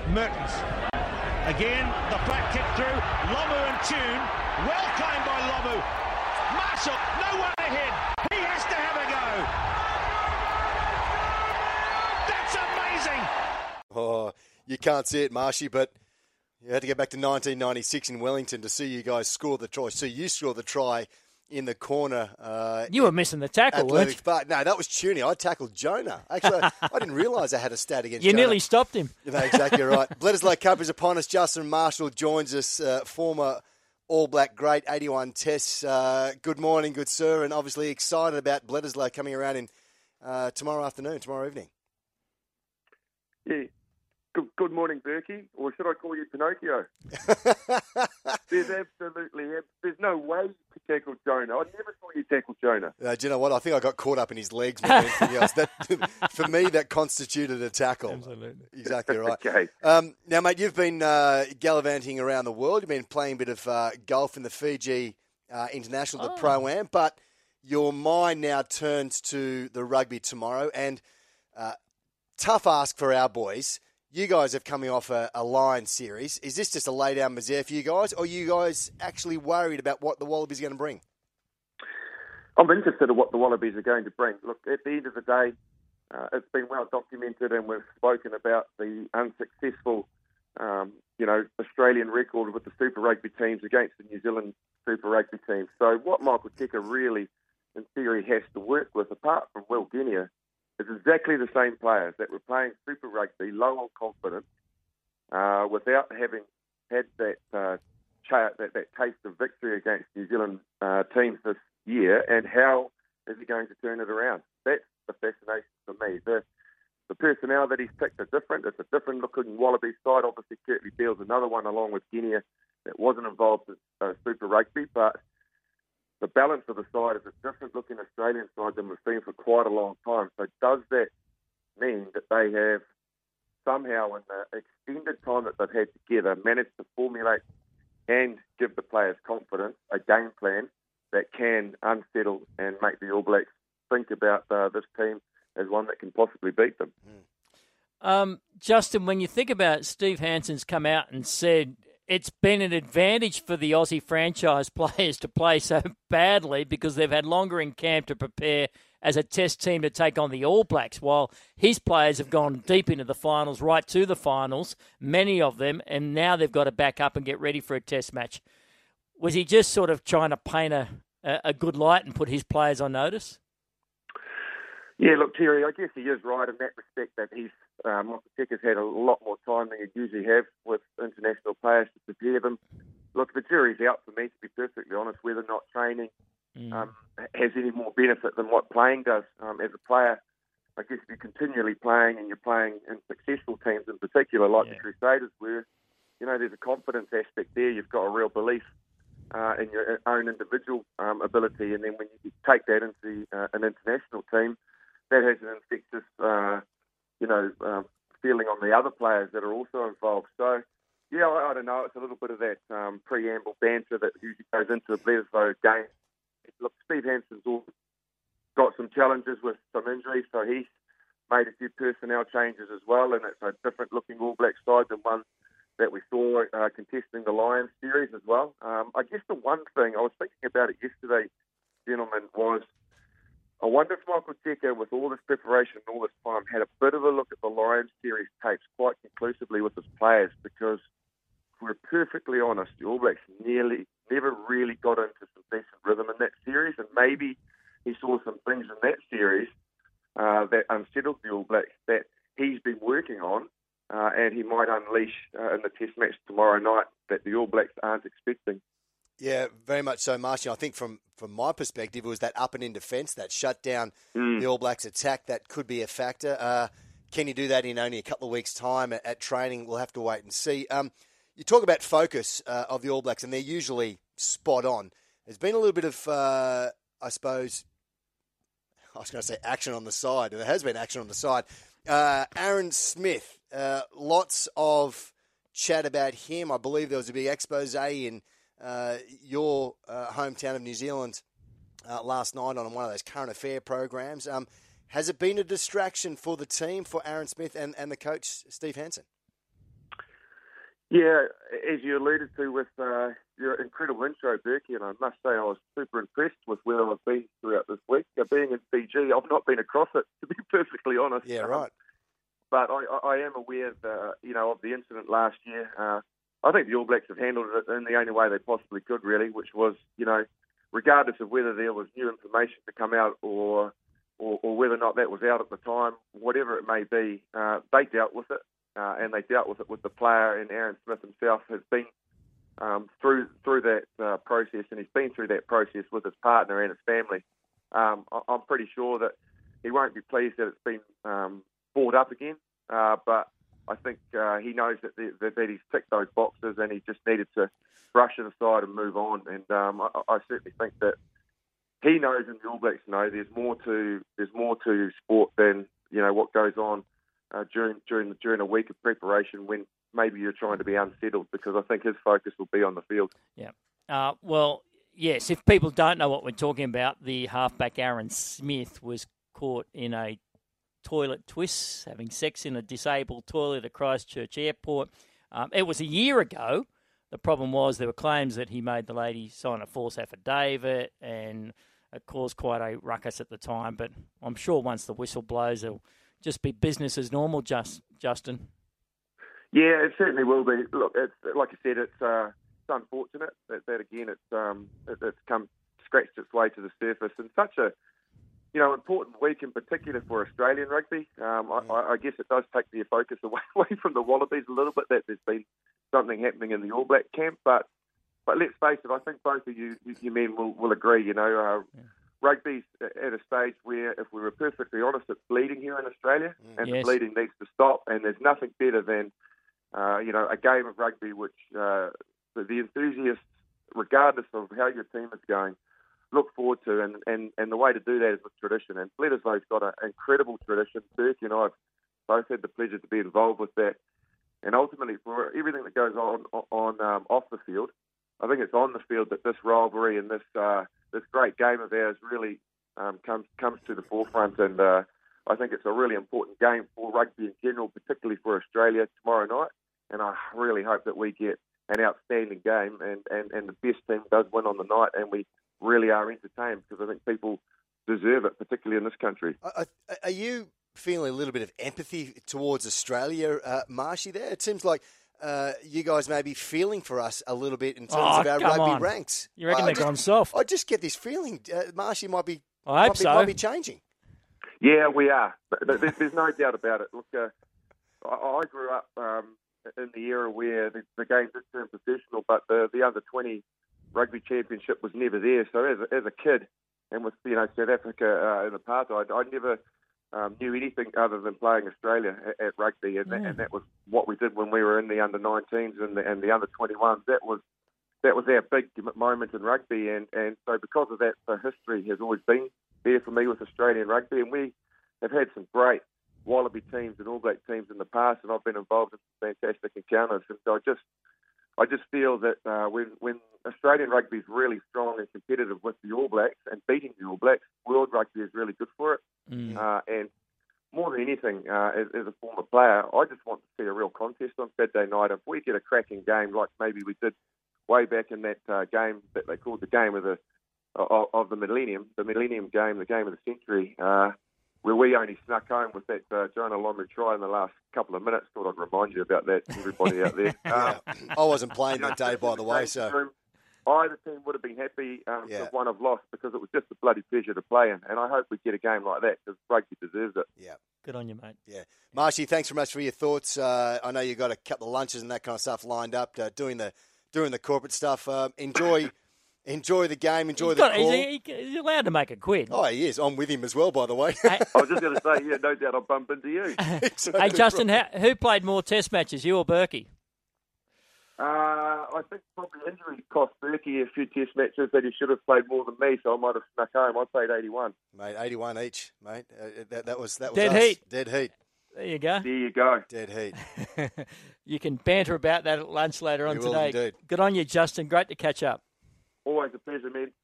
Mertens. Again, the back kick through. Lomu and Tune. Well claimed by Lomu. Marshall, no one ahead. He has to have a go. That's amazing. Oh, you can't see it, Marshy, but you had to go back to 1996 in Wellington to see you guys score the try. So you scored the try in the corner. You were missing the tackle, weren't you? But no, that was Tunie. I tackled Jonah. Actually, I didn't realise I had a stat against You Jonah. nearly stopped him. No, exactly right. Bledisloe Cup is upon us. Justin Marshall joins us, former All Black great, 81 tests. Good morning, good sir, and obviously excited about Bledisloe coming around in tomorrow evening. Yeah. Good morning, Berkey, or should I call you Pinocchio? There's no way you could tackle Jonah. I never saw you tackle Jonah. Do you know what? I think I got caught up in his legs more than anything else. For me, that constituted a tackle. Absolutely. Exactly right. Okay. Now, mate, you've been gallivanting around the world. You've been playing a bit of golf in the Fiji International, the Pro-Am, but your mind now turns to the rugby tomorrow, and tough ask for our boys. You guys have coming off a Lions series. Is this just a lay-down misère for you guys, or are you guys actually worried about what the Wallabies are going to bring? I'm interested in what the Wallabies are going to bring. Look, at the end of the day, it's been well documented, and we've spoken about the unsuccessful, Australian record with the Super Rugby teams against the New Zealand Super Rugby teams. So what Michael Cheika really, in theory, has to work with, apart from Will Guinea, is exactly the same players that were playing Super Rugby, low on confidence, without having had that taste of victory against New Zealand teams this year, and how is he going to turn it around? That's the fascination for me. The personnel that he's picked are different. It's a different-looking Wallaby side. Obviously, Kurtley Beale's another one, along with Guinea, that wasn't involved in Super Rugby, but the balance of the side is a different-looking Australian side than we've seen for quite a long time. So does that mean that they have somehow, in the extended time that they've had together, managed to formulate and give the players confidence, a game plan that can unsettle and make the All Blacks think about this team as one that can possibly beat them? Justin, when you think about it, Steve Hanson's come out and said it's been an advantage for the Aussie franchise players to play so badly because they've had longer in camp to prepare as a test team to take on the All Blacks, while his players have gone deep into the finals, right to the finals, many of them, and now they've got to back up and get ready for a test match. Was he just sort of trying to paint a good light and put his players on notice? Yeah, look, Terry, I guess he is right in that respect that he's Michael Cheika's had a lot more time than he'd usually have with international players to prepare them. Look, the jury's out for me, to be perfectly honest, whether or not training has any more benefit than what playing does. As a player, I guess if you're continually playing and you're playing in successful teams in particular, like the Crusaders were, there's a confidence aspect there. You've got a real belief in your own individual ability, and then when you take that into an international team, that has an infectious, feeling on the other players that are also involved. So, yeah, I don't know. It's a little bit of that preamble banter that usually goes into a Bledisloe game. Look, Steve Hanson's got some challenges with some injuries, so he's made a few personnel changes as well, and it's a different-looking All Black side than one that we saw contesting the Lions series as well. I guess the one thing, I was thinking about it yesterday, gentlemen, was I wonder if Michael Cheika, with all this preparation and all this time, had a bit of a look at the Lions series tapes quite conclusively with his players, because if we're perfectly honest, the All Blacks never really got into some decent rhythm in that series, and maybe he saw some things in that series that unsettled the All Blacks that he's been working on, and he might unleash in the test match tomorrow night that the All Blacks aren't expecting. Yeah, very much so, Marshall. I think from my perspective, it was that up and in defence, that shut down the All Blacks attack, that could be a factor. Can you do that in only a couple of weeks' time at training? We'll have to wait and see. You talk about focus of the All Blacks, and they're usually spot on. There's been a little bit of, I was going to say action on the side, and there has been action on the side. Aaron Smith, lots of chat about him. I believe there was a big expose in your hometown of New Zealand last night on one of those current affair programs. Has it been a distraction for the team, for Aaron Smith and the coach, Steve Hansen? Yeah, as you alluded to with your incredible intro, Berkey, and I must say I was super impressed with where I've been throughout this week. Being in Fiji, I've not been across it, to be perfectly honest. Yeah, right. But I am aware of the incident last year. I think the All Blacks have handled it in the only way they possibly could, really, which was, regardless of whether there was new information to come out or whether or not that was out at the time, whatever it may be, they dealt with it. And they dealt with it with the player, and Aaron Smith himself has been through that process, and he's been through that process with his partner and his family. I'm pretty sure that he won't be pleased that it's been brought up again, but I think he knows that he's ticked those boxes, and he just needed to brush it aside and move on. And I certainly think that he knows, and the All Blacks know, there's more to sport than what goes on during a week of preparation when maybe you're trying to be unsettled, because I think his focus will be on the field. Yeah. Well, yes, if people don't know what we're talking about, the halfback Aaron Smith was caught in a toilet twist, having sex in a disabled toilet at Christchurch Airport. It was a year ago. The problem was there were claims that he made the lady sign a false affidavit, and it caused quite a ruckus at the time. But I'm sure once the whistle blows, it'll just be business as normal, Justin. Yeah, it certainly will be. Look, it's, like you said, it's unfortunate that again it's come scratched its way to the surface in such a important week, in particular for Australian rugby. I guess it does take the focus away from the Wallabies a little bit, that there's been something happening in the All Black camp. But let's face it, I think both of you men will agree. Rugby's at a stage where, if we were perfectly honest, it's bleeding here in Australia, and the bleeding needs to stop. And there's nothing better than a game of rugby which the enthusiasts, regardless of how your team is going, look forward to. And the way to do that is with tradition. And Bledisloe's got an incredible tradition. Burke and I have both had the pleasure to be involved with that. And ultimately, for everything that goes on off the field, I think it's on the field that this rivalry and this great game of ours really comes to the forefront. And I think it's a really important game for rugby in general, particularly for Australia tomorrow night. And I really hope that we get an outstanding game and the best team does win on the night, and we really are entertained, because I think people deserve it, particularly in this country. Are you feeling a little bit of empathy towards Australia, Marshy, there? It seems like you guys may be feeling for us a little bit in terms of our rugby ranks. You reckon they've gone soft? I just get this feeling Marshy might be changing. Yeah, we are. There's no doubt about it. Look, I grew up in the era where the game did turn professional, but the under-20 rugby championship was never there. So as a kid, and with South Africa in apartheid, I never knew anything other than playing Australia at rugby, and that was what we did when we were in the under-19s and the under-21s. That was our big moment in rugby, and so because of that, the history has always been there for me with Australian rugby, and we have had some great Wallaby teams and All Black teams in the past, and I've been involved in some fantastic encounters. And so I just feel that when Australian rugby is really strong and competitive with the All Blacks and beating the All Blacks, world rugby is really good for it. And more than anything, as a former player, I just want to see a real contest on Saturday night. If we get a cracking game like maybe we did way back in that game that they called the game of the Millennium game, the game of the century, where we only snuck home with that Jonah Lomu try in the last couple of minutes. Thought I'd remind you about that, everybody out there. I wasn't playing that day, by the way, so either team would have been happy if one have lost, because it was just a bloody pleasure to play in. And I hope we get a game like that, because rugby deserves it. Yeah. Good on you, mate. Yeah. Marshy, thanks very much for your thoughts. I know you've got a couple of lunches and that kind of stuff lined up, doing the corporate stuff. Enjoy the game, enjoy the call. He's allowed to make a quid. Oh, he is. I'm with him as well, by the way. I was just going to say, no doubt I'll bump into you. Hey, Justin, who played more test matches, you or Berkey? I think probably injury cost Berkey a few test matches that he should have played more than me, so I might have snuck home. I played 81. Mate, 81 each, mate. That was Dead us. Heat. Dead heat. There you go. There you go. Dead heat. You can banter about that at lunch later on today. Indeed. Good on you, Justin. Great to catch up. Always a pleasure, man.